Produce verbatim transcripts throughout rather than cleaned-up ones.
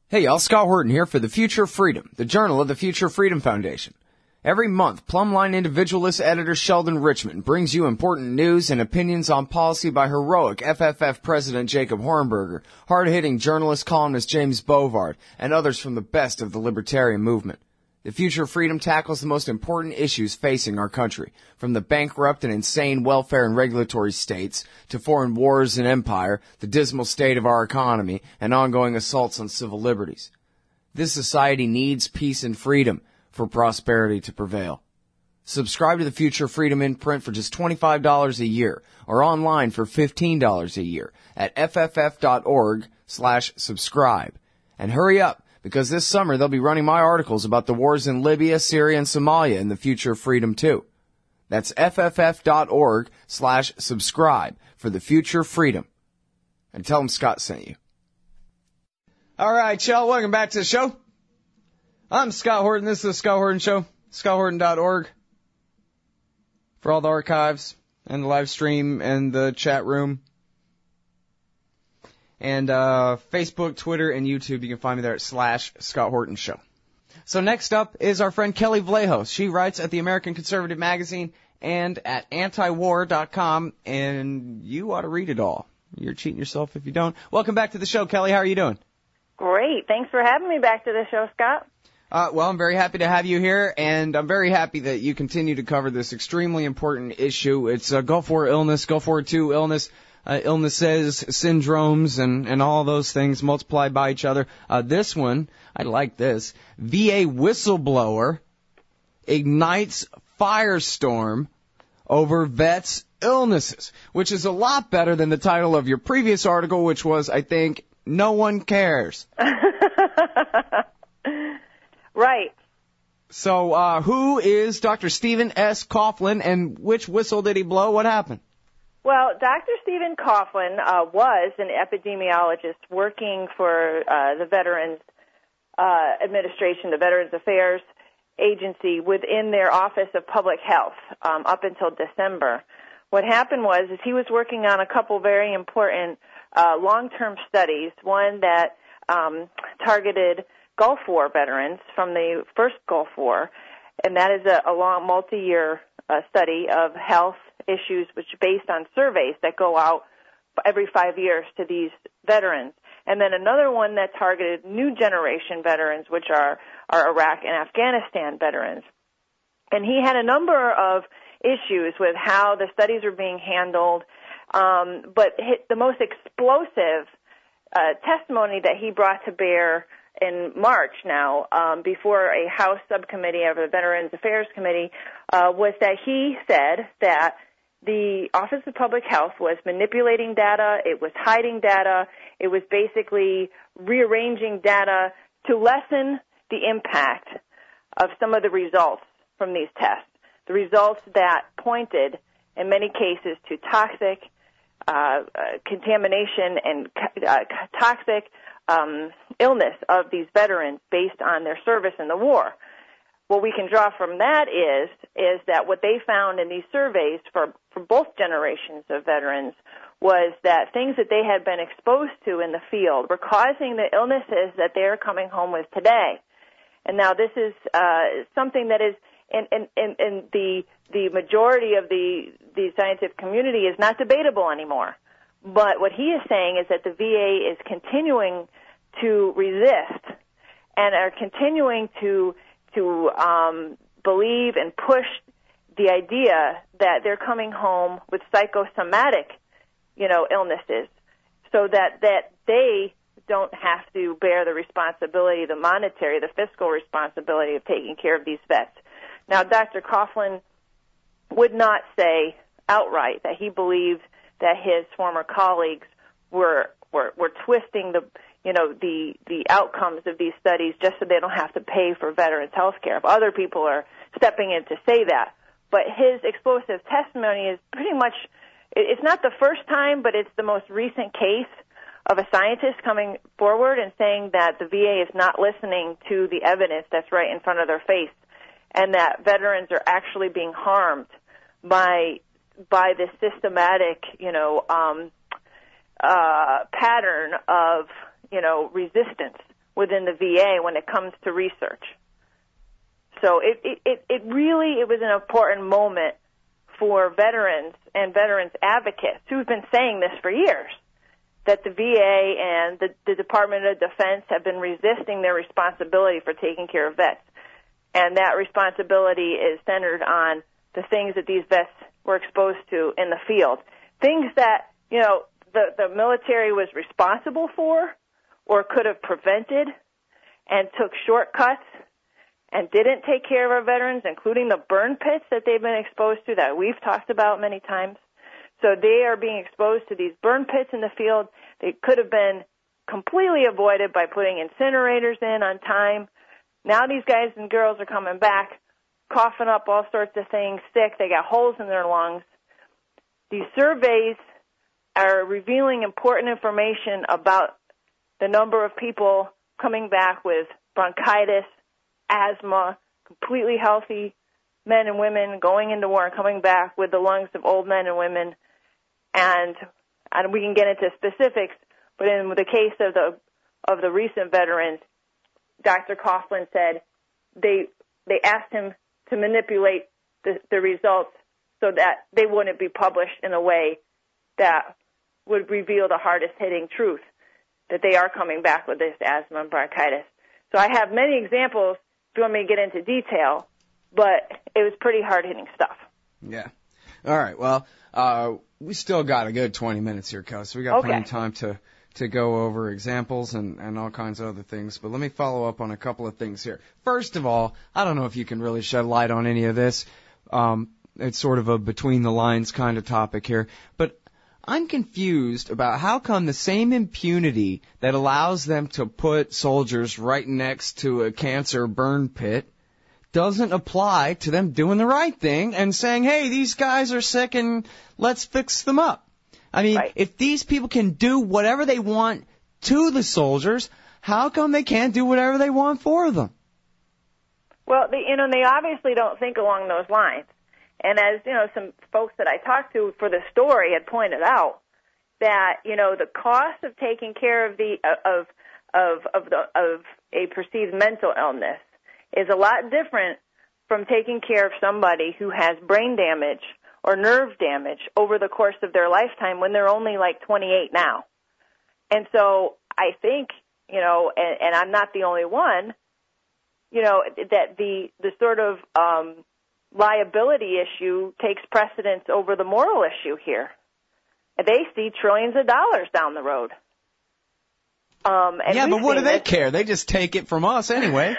Hey y'all, Scott Horton here for The Future of Freedom, the journal of the Future Freedom Foundation. Every month, Plumline individualist editor Sheldon Richmond brings you important news and opinions on policy by heroic F F F President Jacob Hornberger, hard-hitting journalist columnist James Bovard, and others from the best of the libertarian movement. The Future of Freedom tackles the most important issues facing our country, from the bankrupt and insane welfare and regulatory states to foreign wars and empire, the dismal state of our economy, and ongoing assaults on civil liberties. This society needs peace and freedom for prosperity to prevail. Subscribe to the Future of Freedom in print for just twenty-five dollars a year or online for fifteen dollars a year at fff.org slash subscribe. And hurry up, because this summer they'll be running my articles about the wars in Libya, Syria, and Somalia in the Future of Freedom too. That's fff.org slash subscribe for the Future of Freedom. And tell them Scott sent you. All right, y'all, welcome back to the show. I'm Scott Horton. This is the Scott Horton Show, scott horton dot org. For all the archives and the live stream and the chat room. And uh, Facebook, Twitter, and YouTube, you can find me there at slash Scott Horton Show. So next up is our friend Kelly Vlahos. She writes at the American Conservative Magazine and at anti war dot com, and you ought to read it all. You're cheating yourself if you don't. Welcome back to the show, Kelly. How are you doing? Great. Thanks for having me back to the show, Scott. Uh, well, I'm very happy to have you here, and I'm very happy that you continue to cover this extremely important issue. It's uh, Gulf War illness, Gulf War Two illness. Uh, illnesses, syndromes, and, and all those things multiplied by each other. Uh, this one, I like this. V A whistleblower ignites firestorm over vets' illnesses, which is a lot better than the title of your previous article, which was, I think, No One Cares. Right. So, uh, who is Doctor Stephen S. Coughlin, and which whistle did he blow? What happened? Well, Doctor Stephen Coughlin uh, was an epidemiologist working for uh, the Veterans uh, Administration, the Veterans Affairs Agency, within their Office of Public Health um, up until December. What happened was is he was working on a couple very important uh, long-term studies, one that um, targeted Gulf War veterans from the first Gulf War, and that is a, a long multi-year uh, study of health issues which are based on surveys that go out every five years to these veterans. And then another one that targeted new generation veterans, which are, are Iraq and Afghanistan veterans. And he had a number of issues with how the studies were being handled, um, but hit the most explosive uh, testimony that he brought to bear in March now, um, before a House subcommittee of the Veterans Affairs Committee, uh, was that he said that the Office of Public Health was manipulating data, it was hiding data, it was basically rearranging data to lessen the impact of some of the results from these tests, the results that pointed, in many cases, to toxic uh, uh, contamination and uh, toxic um, illness of these veterans based on their service in the war. What we can draw from that is is that what they found in these surveys for, for both generations of veterans was that things that they had been exposed to in the field were causing the illnesses that they're coming home with today. And now this is uh, something that is in, in, in, in the the majority of the, the scientific community is not debatable anymore. But what he is saying is that the V A is continuing to resist and are continuing to to um, believe and push the idea that they're coming home with psychosomatic, you know, illnesses, so that, that they don't have to bear the responsibility, the monetary, the fiscal responsibility of taking care of these vets. Now, Doctor Coughlin would not say outright that he believed that his former colleagues were were, were twisting the you know, the, the outcomes of these studies just so they don't have to pay for veterans' health care. If other people are stepping in to say that. But his explosive testimony is pretty much, it's not the first time, but it's the most recent case of a scientist coming forward and saying that the V A is not listening to the evidence that's right in front of their face, and that veterans are actually being harmed by, by this systematic, you know, um, uh, pattern of, you know, resistance within the V A when it comes to research. So it, it, it, it really, it was an important moment for veterans and veterans advocates who've been saying this for years, that the V A and the, the Department of Defense have been resisting their responsibility for taking care of vets. And that responsibility is centered on the things that these vets were exposed to in the field. Things that, you know, the, the military was responsible for or could have prevented and took shortcuts and didn't take care of our veterans, including the burn pits that they've been exposed to that we've talked about many times. So they are being exposed to these burn pits in the field. They could have been completely avoided by putting incinerators in on time. Now these guys and girls are coming back, coughing up all sorts of things, sick. They got holes in their lungs. These surveys are revealing important information about the number of people coming back with bronchitis, asthma, completely healthy men and women going into war and coming back with the lungs of old men and women. And, and we can get into specifics, but in the case of the of the recent veterans, Doctor Coughlin said they they asked him to manipulate the, the results so that they wouldn't be published in a way that would reveal the hardest-hitting truth, that they are coming back with this asthma and bronchitis. So I have many examples if you want me to get into detail, but it was pretty hard-hitting stuff. Yeah. All right. Well, uh, we still got a good twenty minutes here, Kels, so we got okay. plenty of time to, to go over examples and, and all kinds of other things. But let me follow up on a couple of things here. First of all, I don't know if you can really shed light on any of this. Um, it's sort of a between-the-lines kind of topic here. But I'm confused about how come the same impunity that allows them to put soldiers right next to a cancer burn pit doesn't apply to them doing the right thing and saying, hey, these guys are sick and let's fix them up. I mean, right. If these people can do whatever they want to the soldiers, how come they can't do whatever they want for them? Well, they, you know, they obviously don't think along those lines. And as, you know, some folks that I talked to for the story had pointed out, that, you know, the cost of taking care of the of of of the of a perceived mental illness is a lot different from taking care of somebody who has brain damage or nerve damage over the course of their lifetime when they're only like twenty-eight now. And so I think, you know, and, and I'm not the only one, you know, that the the sort of um, liability issue takes precedence over the moral issue here. They see trillions of dollars down the road. Um, and yeah, but what do they this. care? They just take it from us anyway.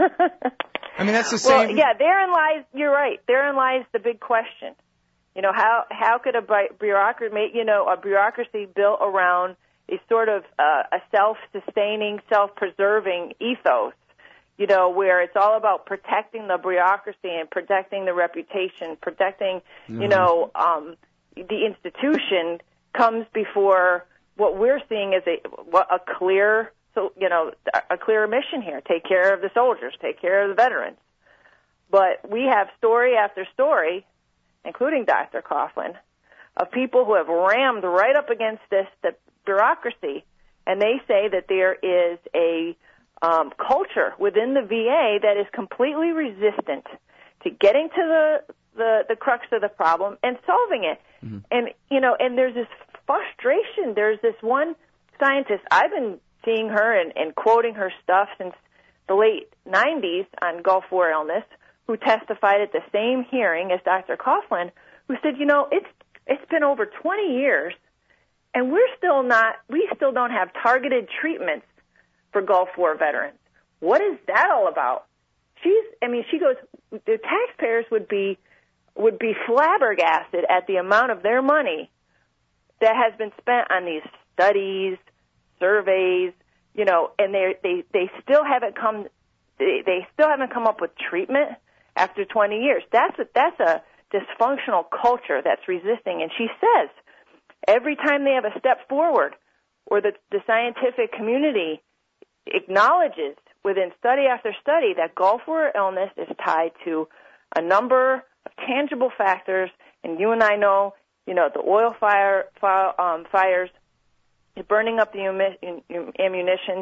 I mean, that's the well, same. Yeah, therein lies. You're right. Therein lies the big question. You know, how how could a bureaucracy, you know, a bureaucracy built around a sort of uh, a self-sustaining, self-preserving ethos, you know, where it's all about protecting the bureaucracy and protecting the reputation, protecting, mm-hmm. you know, um, the institution comes before what we're seeing as a a clear, so you know, a clear mission here: take care of the soldiers, take care of the veterans. But we have story after story, including Doctor Coughlin, of people who have rammed right up against this the bureaucracy, and they say that there is a um, culture within the V A that is completely resistant to getting to the the, the crux of the problem and solving it. Mm-hmm. And you know, and there's this frustration. There's this one scientist, I've been seeing her and, and quoting her stuff since the late nineties on Gulf War illness, who testified at the same hearing as Doctor Coughlin, who said, you know, it's it's been over twenty years, and we're still not, we still don't have targeted treatments for Gulf War veterans. What is that all about? She's, I mean, she goes, the taxpayers would be would be flabbergasted at the amount of their money that has been spent on these studies, surveys, you know, and they they they still haven't come they, they still haven't come up with treatment after twenty years. That's a, that's a dysfunctional culture that's resisting. And she says every time they have a step forward, or the the scientific community acknowledges within study after study that Gulf War illness is tied to a number of tangible factors, and you and I know, you know, the oil fire, fire um, fires, burning up the ammunitions,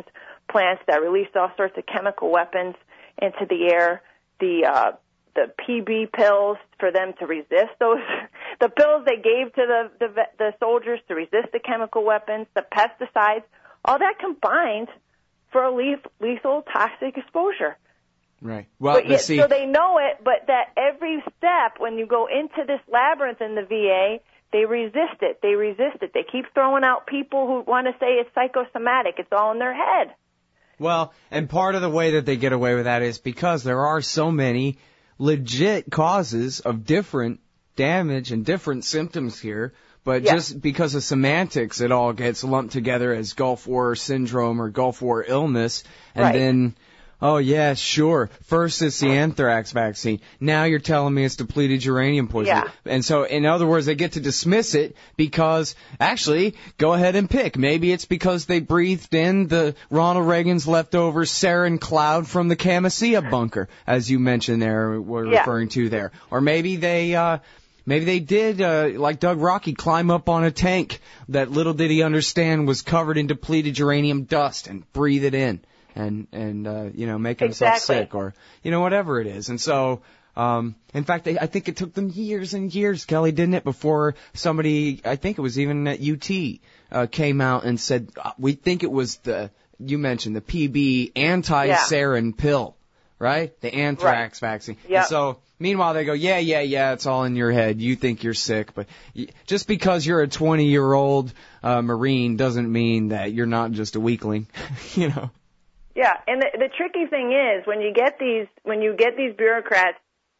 plants that released all sorts of chemical weapons into the air, the uh, the P B pills for them to resist those, the pills they gave to the, the the soldiers to resist the chemical weapons, the pesticides, all that combined for a lethal toxic exposure. Right. Well, but yet, see, so they know it, but that every step when you go into this labyrinth in the V A, they resist it. They resist it. They keep throwing out people who want to say it's psychosomatic. It's all in their head. Well, and part of the way that they get away with that is because there are so many legit causes of different damage and different symptoms here. But yeah. just because of semantics, it all gets lumped together as Gulf War syndrome or Gulf War illness. And right. then, oh, yeah, sure. First it's the anthrax vaccine. Now you're telling me it's depleted uranium poisoning. Yeah. And so, in other words, they get to dismiss it because, actually, go ahead and pick. Maybe it's because they breathed in the Ronald Reagan's leftover sarin cloud from the Camisea bunker, as you mentioned there, we're yeah. referring to there. Or maybe they... uh Maybe they did, uh, like Doug Rocky, climb up on a tank that little did he understand was covered in depleted uranium dust and breathe it in and, and uh, you know, make himself exactly. sick or, you know, whatever it is. And so, um, in fact, they, I think it took them years and years, Kelly, didn't it, before somebody, I think it was even at U T, uh, came out and said, we think it was the, you mentioned the P B anti-sarin yeah. pill, right? The anthrax right. vaccine. Yep. And so, meanwhile, they go, yeah, yeah, yeah, it's all in your head. You think you're sick. But just because you're a twenty-year-old uh, Marine doesn't mean that you're not just a weakling, you know. Yeah, and the, the tricky thing is when you get these when you get these bureaucrats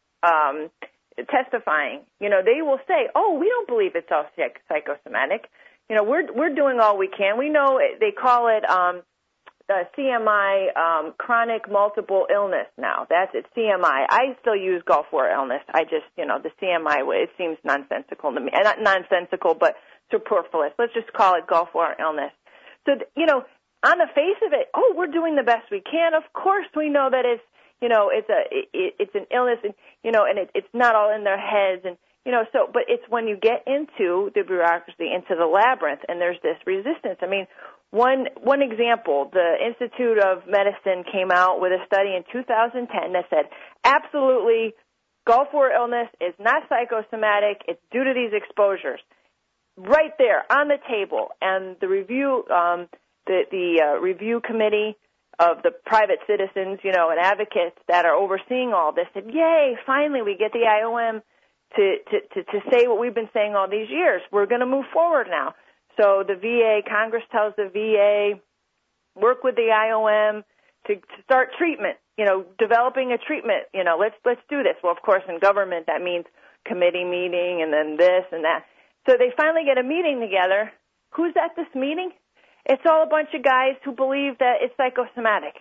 um, testifying, you know, they will say, "Oh, we don't believe it's all psych- psychosomatic. You know, we're we're doing all we can. We know it, they call it um, uh, C M I, um, chronic multiple illness now. That's it, C M I. I still use Gulf War illness. I just, you know, the C M I, it seems nonsensical to me. Not nonsensical, but superfluous. Let's just call it Gulf War illness. So, you know, on the face of it, oh, we're doing the best we can. Of course we know that it's, you know, it's a, it, it's an illness, and, you know, and it, it's not all in their heads, and, you know, so, but it's when you get into the bureaucracy, into the labyrinth, and there's this resistance. I mean, one, one example, the Institute of Medicine came out with a study in two thousand ten that said, absolutely, Gulf War illness is not psychosomatic, it's due to these exposures. Right there, on the table, and the review, um, the, the uh, review committee of the private citizens, you know, and advocates that are overseeing all this said, yay, finally we get the I O M to, to, to, to say what we've been saying all these years. We're going to move forward now. So the V A, Congress tells the V A, work with the I O M to, to start treatment, you know, developing a treatment, you know, let's, let's do this. Well, of course, in government, that means committee meeting and then this and that. So they finally get a meeting together. Who's at this meeting? It's all a bunch of guys who believe that it's psychosomatic.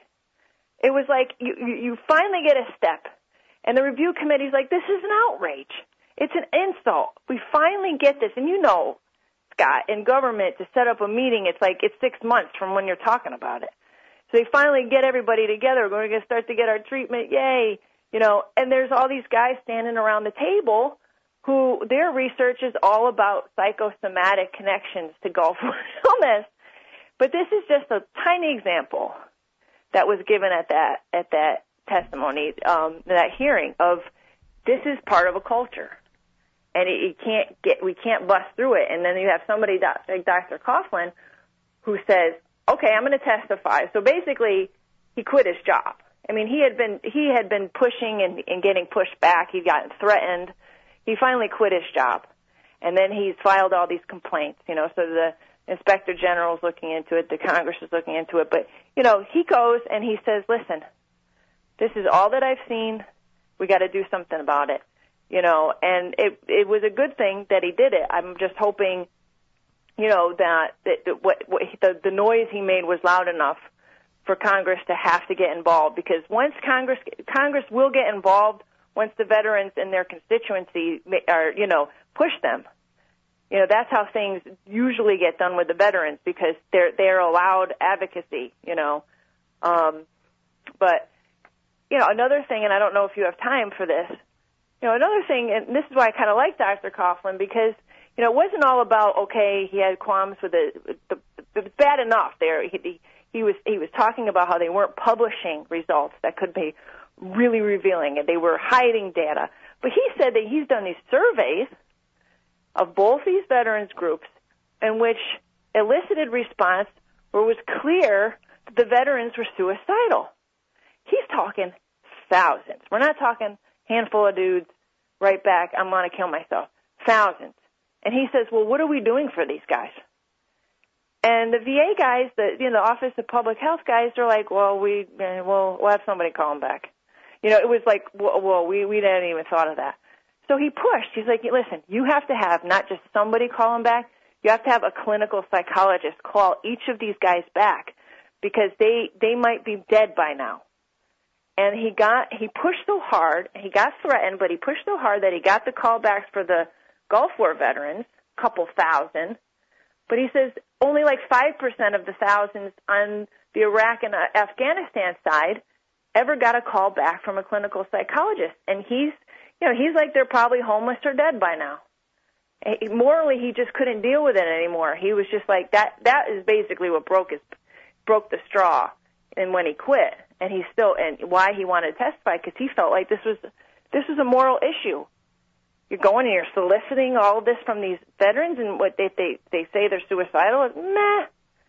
It was like you, you, you finally get a step, and the review committee's like, this is an outrage. It's an insult. We finally get this. And you know, Scott, in government, to set up a meeting, it's like it's six months from when you're talking about it. So they finally get everybody together. We're going to start to get our treatment. Yay. You know, and there's all these guys standing around the table who their research is all about psychosomatic connections to Gulf War illness. But this is just a tiny example that was given at that at that testimony, um, that hearing of this is part of a culture, and it, it can't get we can't bust through it. And then you have somebody like Doctor Coughlin who says, "Okay, I'm going to testify." So basically, he quit his job. I mean, he had been he had been pushing and, and getting pushed back. He got threatened. He finally quit his job, and then he's filed all these complaints. You know, so the Inspector General's looking into it, the Congress is looking into it, but, you know, he goes and he says, listen, this is all that I've seen, we got to do something about it, you know, and it it was a good thing that he did it. I'm just hoping, you know, that, that, that what, what the, the noise he made was loud enough for Congress to have to get involved, because once Congress, Congress will get involved once the veterans and their constituency are, you know, push them. You know, that's how things usually get done with the veterans, because they're they're allowed advocacy, you know. Um, but, you know, another thing, and I don't know if you have time for this, you know, another thing, and this is why I kind of like Doctor Coughlin, because, you know, it wasn't all about, okay, he had qualms with the, the, the it's bad enough there. He, he was he was talking about how they weren't publishing results that could be really revealing, and they were hiding data. But he said that he's done these surveys of both these veterans groups in which elicited response where it was clear that the veterans were suicidal. He's talking thousands. We're not talking handful of dudes right back, I'm going to kill myself. Thousands. And he says, well, what are we doing for these guys? And the V A guys, the you know, the Office of Public Health guys, are like, well, we eh, we'll, we'll have somebody call them back. You know, it was like, well, well we we hadn't even thought of that. So he pushed. He's like, listen, you have to have not just somebody call them back. You have to have a clinical psychologist call each of these guys back because they they might be dead by now. And he got he pushed so hard. He got threatened, but he pushed so hard that he got the callbacks for the Gulf War veterans, a couple thousand. But he says only like five percent of the thousands on the Iraq and Afghanistan side ever got a call back from a clinical psychologist. And he's, you know, he's like they're probably homeless or dead by now. Morally, he just couldn't deal with it anymore. He was just like, that That is basically what broke his, broke the straw. And when he quit, and he still, and why he wanted to testify, because he felt like this was, this was a moral issue. You're going and you're soliciting all of this from these veterans, and what they they, they say they're suicidal. Meh.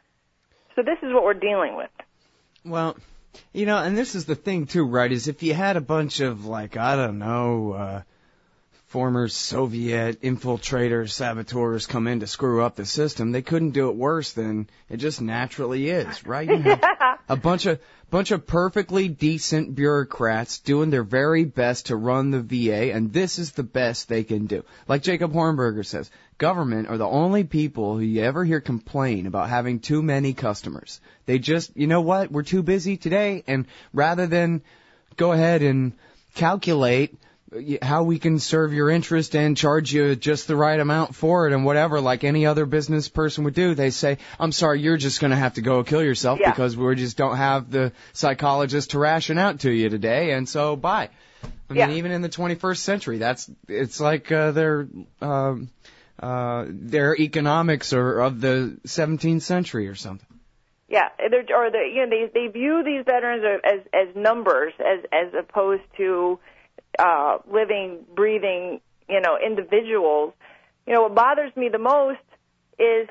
So this is what we're dealing with. Well, you know, and this is the thing too, right? Is if you had a bunch of like I don't know, uh, former Soviet infiltrators, saboteurs come in to screw up the system, they couldn't do it worse than it just naturally is, right? You have a bunch of bunch of perfectly decent bureaucrats doing their very best to run the V A, and this is the best they can do. Like Jacob Hornberger says, government are the only people who you ever hear complain about having too many customers. They just, you know what, we're too busy today, and rather than go ahead and calculate how we can serve your interest and charge you just the right amount for it and whatever, like any other business person would do, they say, I'm sorry, you're just going to have to go kill yourself yeah. because we just don't have the psychologist to ration out to you today, and so bye. I yeah. mean, even in the twenty-first century, that's it's like uh, their um, uh, their economics are of the seventeenth century or something. Yeah, they're, or they you know they they view these veterans as as numbers as as opposed to Uh, living, breathing, you know, individuals. You know, what bothers me the most is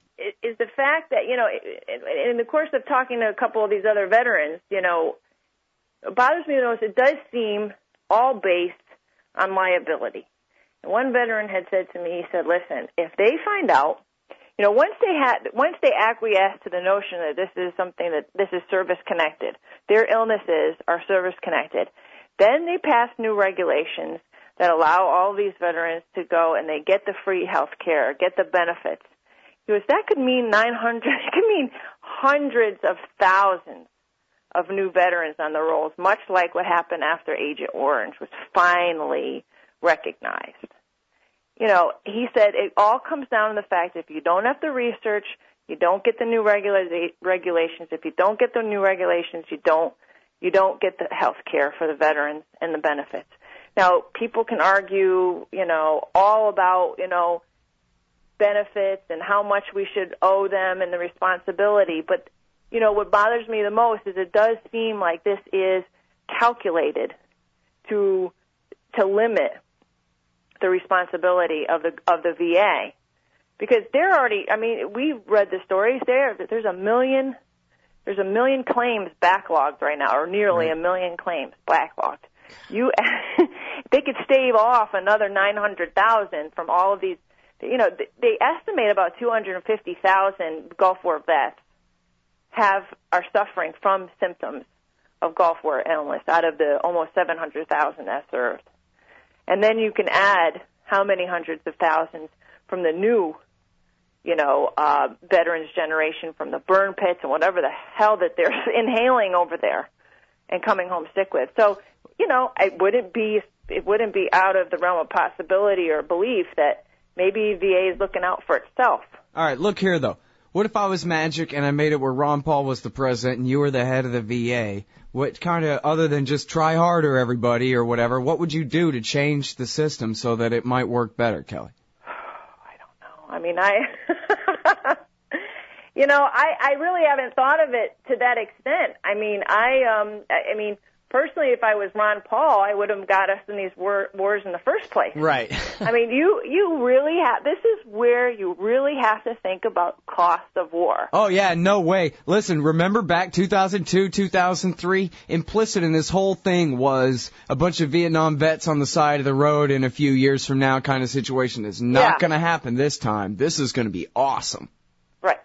is the fact that, you know, in the course of talking to a couple of these other veterans, you know, what bothers me the most, it does seem all based on liability. And one veteran had said to me, he said, listen, if they find out, you know, once they had, once they acquiesce to the notion that this is something that this is service connected, their illnesses are service connected, then they pass new regulations that allow all these veterans to go and they get the free health care, get the benefits. He goes, that could mean nine hundred, it could mean hundreds of thousands of new veterans on the rolls, much like what happened after Agent Orange was finally recognized. You know, he said it all comes down to the fact that if you don't have the research, you don't get the new regula- regulations. If you don't get the new regulations, you don't You don't get the health care for the veterans and the benefits. Now, people can argue, you know, all about, you know, benefits and how much we should owe them and the responsibility. But, you know, what bothers me the most is it does seem like this is calculated to to limit the responsibility of the of the V A. Because they're already, I mean, we've read the stories there. There's a million... There's a million claims backlogged right now, or nearly right. a million claims backlogged. You, they could stave off another nine hundred thousand from all of these. You know, they estimate about two hundred fifty thousand Gulf War vets have are suffering from symptoms of Gulf War illness out of the almost seven hundred thousand that served. And then you can add how many hundreds of thousands from the new, you know, uh, veterans generation from the burn pits and whatever the hell that they're inhaling over there and coming home sick with. So, you know, it wouldn't be it wouldn't be out of the realm of possibility or belief that maybe V A is looking out for itself. All right, look here, though. What if I was magic and I made it where Ron Paul was the president and you were the head of the V A? What kind of, other than just try harder, everybody, or whatever, what would you do to change the system so that it might work better, Kelly? I mean, I, You know, I, I really haven't thought of it to that extent. I mean, I um, I mean, personally, if I was Ron Paul, I would have got us in these war, wars in the first place. Right. I mean, you you really have. This is where you really have to think about cost of war. Oh yeah, no way. Listen, remember back two thousand two, two thousand three? Implicit in this whole thing was a bunch of Vietnam vets on the side of the road in a few years from now kind of situation. It's not Yeah. going to happen this time. This is going to be awesome. Right.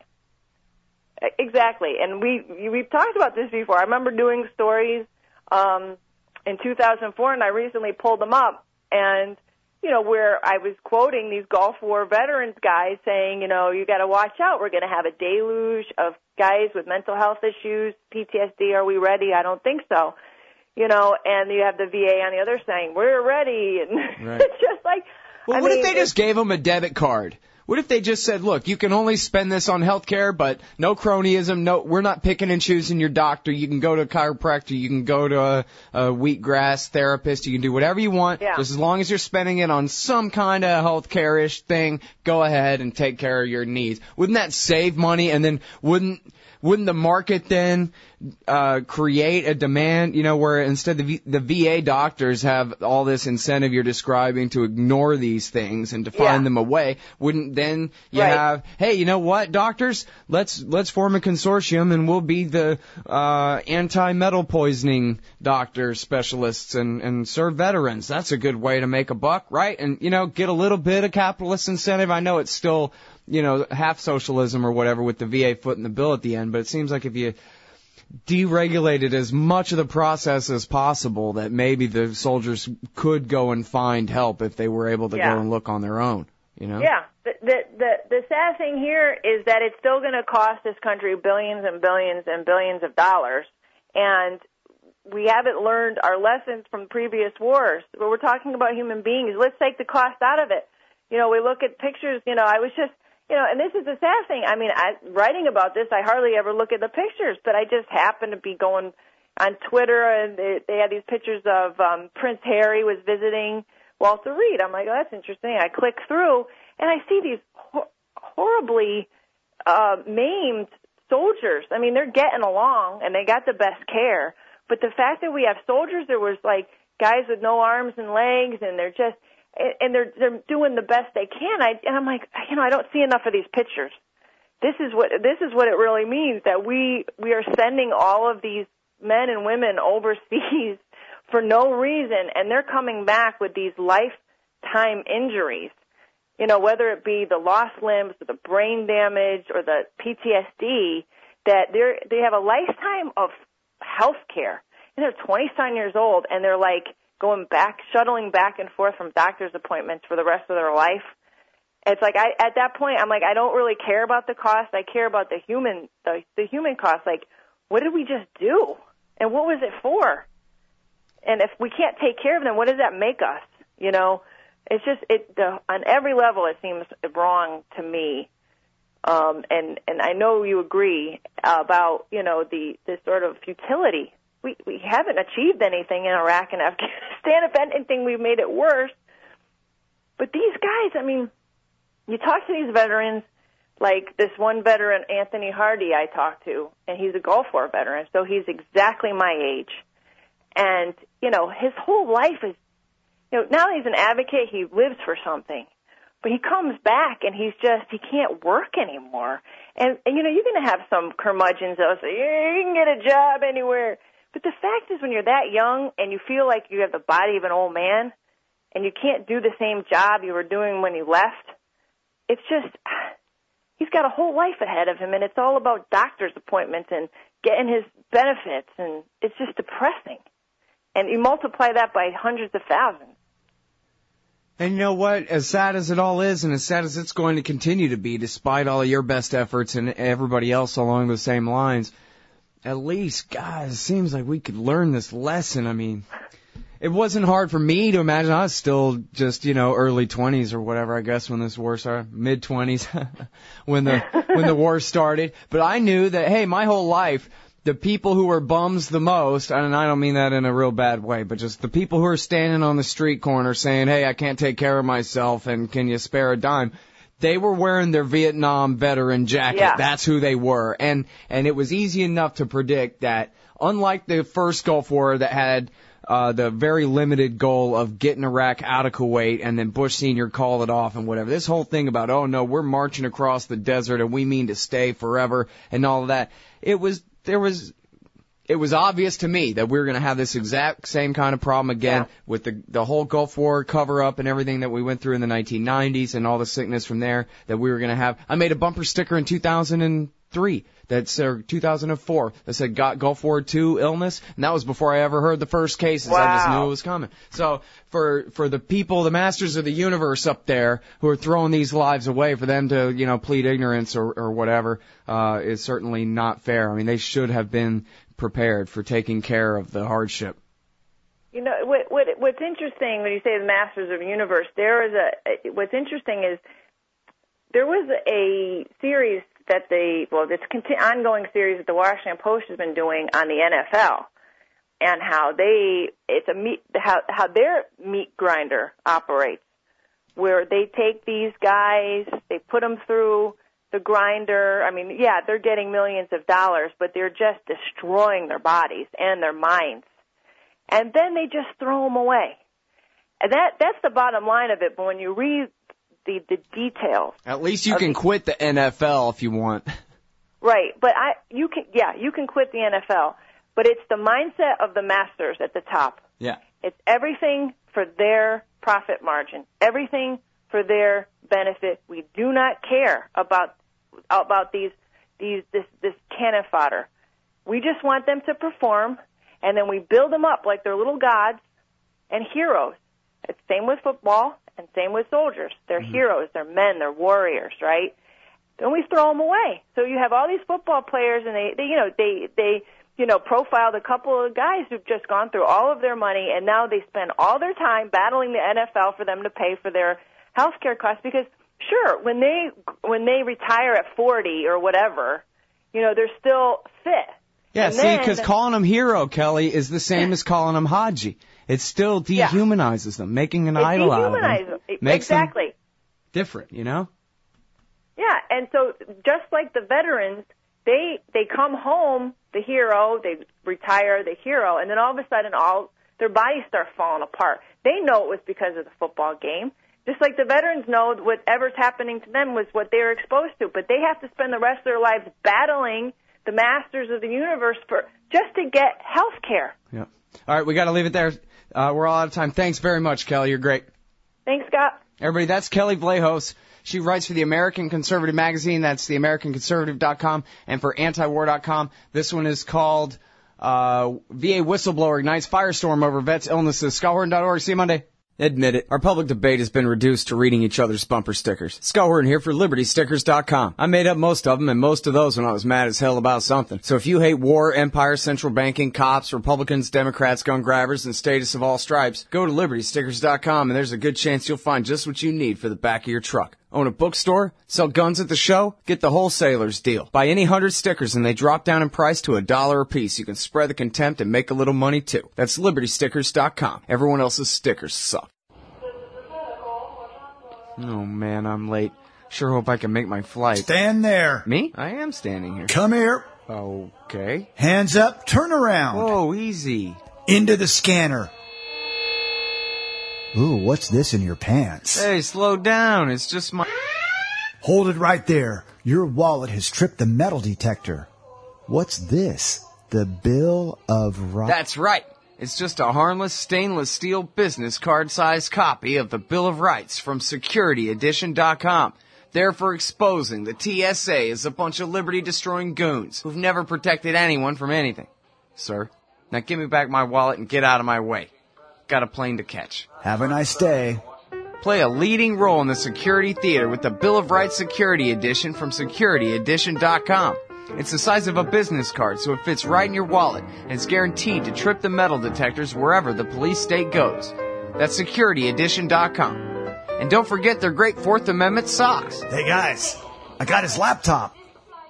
Exactly. And we we've talked about this before. I remember doing stories um, in two thousand four, and I recently pulled them up, and you know, where I was quoting these Gulf War veterans guys saying, you know, you got to watch out. We're going to have a deluge of guys with mental health issues, P T S D. Are we ready? I don't think so. You know, and you have the V A on the other saying, we're ready. And Right. it's just like, Well, I what mean, if they just gave them a debit card? What if they just said, look, you can only spend this on health care, but no cronyism, no, we're not picking and choosing your doctor. You can go to a chiropractor, you can go to a, a wheatgrass therapist, you can do whatever you want. Yeah. Just as long as you're spending it on some kind of health care-ish thing, go ahead and take care of your needs. Wouldn't that save money? And then wouldn't, wouldn't the market then uh create a demand, you know, where instead the, v- the V A doctors have all this incentive you're describing to ignore these things and to find Yeah. them away? Wouldn't then you Right. have, hey, you know what, doctors, let's let's form a consortium and we'll be the uh anti-metal poisoning doctor specialists and and serve veterans. That's a good way to make a buck, right? And you know, get a little bit of capitalist incentive. I know it's still, you know, half socialism or whatever with the V A foot in the bill at the end, but it seems like if you deregulated as much of the process as possible, that maybe the soldiers could go and find help if they were able to Yeah. go and look on their own, you know? Yeah. The, the, the, the sad thing here is that it's still going to cost this country billions and billions and billions of dollars, and we haven't learned our lessons from previous wars. But we're talking about human beings. Let's take the cost out of it. You know, we look at pictures, you know, I was just, you know, and this is the sad thing. I mean, I, writing about this, I hardly ever look at the pictures, but I just happen to be going on Twitter, and they, they had these pictures of um, Prince Harry was visiting Walter Reed. I'm like, oh, that's interesting. I click through, and I see these hor- horribly uh, maimed soldiers. I mean, they're getting along, and they got the best care. But the fact that we have soldiers, there was like guys with no arms and legs, and they're just, and they're they're doing the best they can. I and I'm like, you know, I don't see enough of these pictures. This is what this is what it really means, that we we are sending all of these men and women overseas for no reason, and they're coming back with these lifetime injuries. You know, whether it be the lost limbs or the brain damage or the P T S D, that they're they have a lifetime of health care. And they're twenty-seven years old, and they're like going back, shuttling back and forth from doctor's appointments for the rest of their life. It's like, I, at that point, I'm like, I don't really care about the cost. I care about the human, the, the human cost. Like, what did we just do? And what was it for? And if we can't take care of them, what does that make us? You know, it's just, it, the, on every level, it seems wrong to me. Um, and, and I know you agree about, you know, the, the sort of futility. We, we haven't achieved anything in Iraq and Afghanistan. If anything, we've made it worse. But these guys, I mean, you talk to these veterans, like this one veteran, Anthony Hardy, I talked to, and he's a Gulf War veteran, so he's exactly my age. And, you know, his whole life is, you know, now he's an advocate, he lives for something. But he comes back and he's just, he can't work anymore. And, and you know, you're going to have some curmudgeons that will say, yeah, you can get a job anywhere. But the fact is, when you're that young and you feel like you have the body of an old man and you can't do the same job you were doing when you left, it's just, he's got a whole life ahead of him, and it's all about doctor's appointments and getting his benefits, and it's just depressing. And you multiply that by hundreds of thousands. And you know what? As sad as it all is, and as sad as it's going to continue to be, despite all of your best efforts and everybody else along the same lines, at least, God, it seems like we could learn this lesson. I mean, it wasn't hard for me to imagine. I was still just, you know, early twenties or whatever, I guess, when this war started, mid twenties, when the when the war started. But I knew that, hey, my whole life, the people who were bums the most, and I don't mean that in a real bad way, but just the people who are standing on the street corner saying, hey, I can't take care of myself, and can you spare a dime? They were wearing their Vietnam veteran jacket. Yeah. That's who they were. And, and it was easy enough to predict that, unlike the first Gulf War that had uh, the very limited goal of getting Iraq out of Kuwait and then Bush Senior called it off and whatever, this whole thing about, oh no, we're marching across the desert and we mean to stay forever and all of that, it was, there was, it was obvious to me that we were going to have this exact same kind of problem again yeah. with the the whole Gulf War cover-up and everything that we went through in the nineteen nineties and all the sickness from there that we were going to have. I made a bumper sticker in two thousand three that's or two thousand four that said got Gulf War two illness, and that was before I ever heard the first cases. Wow. I just knew it was coming. So for for the people, the masters of the universe up there who are throwing these lives away, for them to, you know, plead ignorance or or whatever uh is certainly not fair. I mean, they should have been prepared for taking care of the hardship. You know, what, what what's interesting when you say the masters of the universe, there is a what's interesting is there was a series that they well, this conti- ongoing series that the Washington Post has been doing on the N F L and how they it's a meat how how their meat grinder operates, where they take these guys, they put them through the grinder. I mean, yeah, they're getting millions of dollars, but they're just destroying their bodies and their minds. And then they just throw them away. And that that's the bottom line of it. But when you read the, the details. At least you can the, quit the N F L if you want. Right. But I, you can, yeah, you can quit the N F L. But it's the mindset of the masters at the top. Yeah. It's everything for their profit margin. Everything for their benefit. We do not care about about these these this this cannon fodder. We just want them to perform, and then we build them up like they're little gods and heroes. It's same with football and same with soldiers. They're mm-hmm. heroes, they're men, they're warriors, right? Then we throw them away. So you have all these football players, and they, they you know they they you know profiled a couple of guys who've just gone through all of their money, and now they spend all their time battling the N F L for them to pay for their health care costs, because sure, when they when they retire at forty or whatever, you know, they're still fit. Yeah, and see, because calling them hero, Kelly, is the same as calling them Haji. It still dehumanizes yeah. them, making an it idol out of them. It makes exactly. them different, you know? Yeah, and so just like the veterans, they they come home the hero, they retire the hero, and then all of a sudden all their bodies start falling apart. They know it was because of the football game. Just like the veterans know whatever's happening to them was what they were exposed to, but they have to spend the rest of their lives battling the masters of the universe for just to get health care. Yeah. All right, we got to leave it there. Uh, we're all out of time. Thanks very much, Kelly. You're great. Thanks, Scott. Everybody, that's Kelly Vlahos. She writes for the American Conservative magazine. That's the american conservative dot com, and for antiwar dot com. This one is called uh, V A Whistleblower Ignites Firestorm Over Vets' Illnesses. Scott Horton dot org. See you Monday. Admit it, our public debate has been reduced to reading each other's bumper stickers. Scott Horton here for liberty stickers dot com. I made up most of them, and most of those when I was mad as hell about something. So if you hate war, empire, central banking, cops, Republicans, Democrats, gun grabbers, and status of all stripes, go to liberty stickers dot com, and there's a good chance you'll find just what you need for the back of your truck. Own a bookstore? Sell guns at the show? Get the wholesaler's deal. Buy any hundred stickers and they drop down in price to a dollar a piece. You can spread the contempt and make a little money too. That's liberty stickers dot com. Everyone else's stickers suck. Oh man, I'm late. Sure hope I can make my flight. Stand there. Me? I am standing here. Come here. Okay. Hands up, turn around. Whoa, easy. Into the scanner. Ooh, what's this in your pants? Hey, slow down. It's just my... Hold it right there. Your wallet has tripped the metal detector. What's this? The Bill of Rights? That's right. It's just a harmless stainless steel business card-sized copy of the Bill of Rights from security edition dot com. There for exposing the T S A as a bunch of liberty-destroying goons who've never protected anyone from anything. Sir, now give me back my wallet and get out of my way. Got a plane to catch. Have a nice day. Play a leading role in the security theater with the Bill of Rights Security Edition from security edition dot com. It's the size of a business card, so it fits right in your wallet, and it's guaranteed to trip the metal detectors wherever the police state goes. That's security edition dot com. And don't forget their great Fourth Amendment socks. Hey guys, I got his laptop.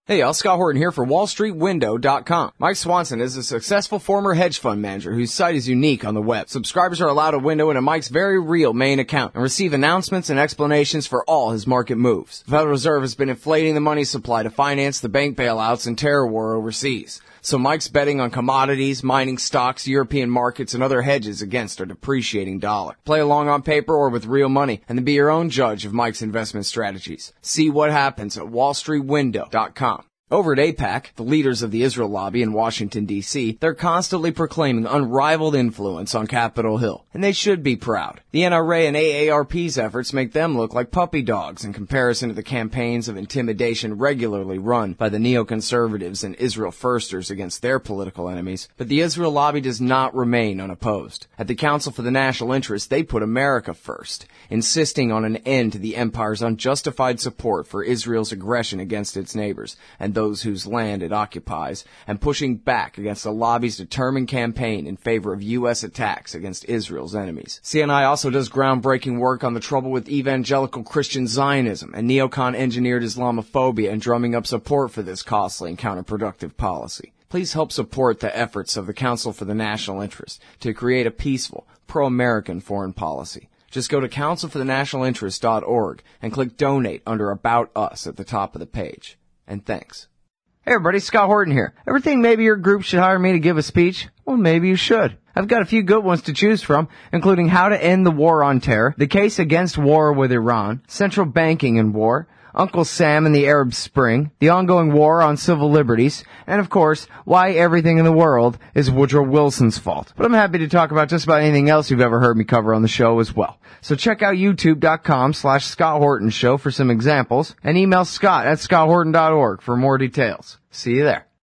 Hey y'all, Scott Horton here for Wall Street Window dot com. Mike Swanson is a successful former hedge fund manager whose site is unique on the web. Subscribers are allowed a window into Mike's very real main account and receive announcements and explanations for all his market moves. The Federal Reserve has been inflating the money supply to finance the bank bailouts and terror war overseas. So Mike's betting on commodities, mining stocks, European markets, and other hedges against our depreciating dollar. Play along on paper or with real money, and then be your own judge of Mike's investment strategies. See what happens at Wall Street Window dot com. Over at AIPAC, the leaders of the Israel lobby in Washington, D C, they're constantly proclaiming unrivaled influence on Capitol Hill, and they should be proud. The N R A and A A R P's efforts make them look like puppy dogs in comparison to the campaigns of intimidation regularly run by the neoconservatives and Israel firsters against their political enemies. But the Israel lobby does not remain unopposed. At the Council for the National Interest, they put America first, insisting on an end to the empire's unjustified support for Israel's aggression against its neighbors and those whose land it occupies, and pushing back against the lobby's determined campaign in favor of U S attacks against Israel's enemies. C N I also does groundbreaking work on the trouble with evangelical Christian Zionism and neocon-engineered Islamophobia and drumming up support for this costly and counterproductive policy. Please help support the efforts of the Council for the National Interest to create a peaceful, pro-American foreign policy. Just go to council for the national interest dot org and click Donate under About Us at the top of the page. And thanks. Hey everybody, Scott Horton here. Ever think maybe your group should hire me to give a speech? Well, maybe you should. I've got a few good ones to choose from, including how to end the war on terror, the case against war with Iran, central banking and war, Uncle Sam and the Arab Spring, the ongoing war on civil liberties, and of course, why everything in the world is Woodrow Wilson's fault. But I'm happy to talk about just about anything else you've ever heard me cover on the show as well. So check out youtube dot com slash Scott Horton Show for some examples, and email Scott at Scott Horton dot org for more details. See you there.